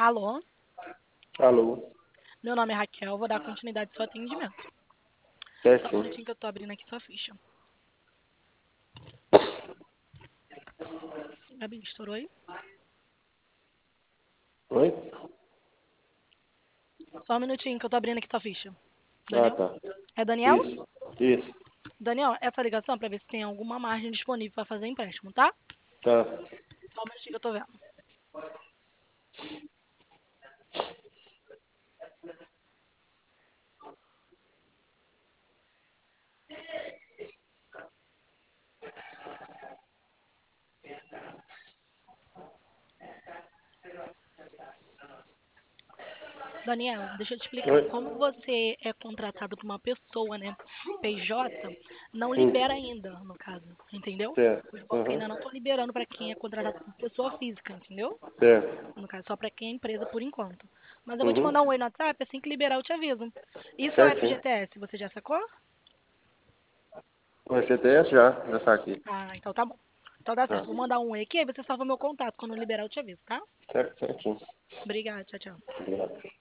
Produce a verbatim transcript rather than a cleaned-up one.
Alô, Alô, meu nome é Raquel, vou dar continuidade ao seu atendimento. Só um certinho. minutinho que eu tô abrindo aqui sua ficha. Gabi, estourou aí? Oi? Só um minutinho que eu tô abrindo aqui sua ficha. Ah, Daniel? tá. É Daniel? Isso, isso. Daniel, essa ligação é pra ver se tem alguma margem disponível pra fazer empréstimo, tá? Tá. Só um minutinho que eu tô vendo. Daniel, deixa eu te explicar. Oi? Como você é contratado por uma pessoa, né, P J, não Hum, libera ainda, no caso, entendeu? certo. Os bancos Uhum. ainda não estão liberando pra quem é contratado por pessoa física, entendeu? Certo. No caso, só pra quem é empresa por enquanto. Mas eu vou te Uhum. mandar um oi no WhatsApp, assim que liberar eu te aviso. E seu Certinho. F G T S, você já sacou? O F G T S já, já saquei. Ah, então tá bom. Então dá Ah, certo. Vou mandar um oi aqui, aí você salva meu contato. Quando liberar eu te aviso, tá? certo, certinho. Obrigada, tchau, tchau. Obrigado.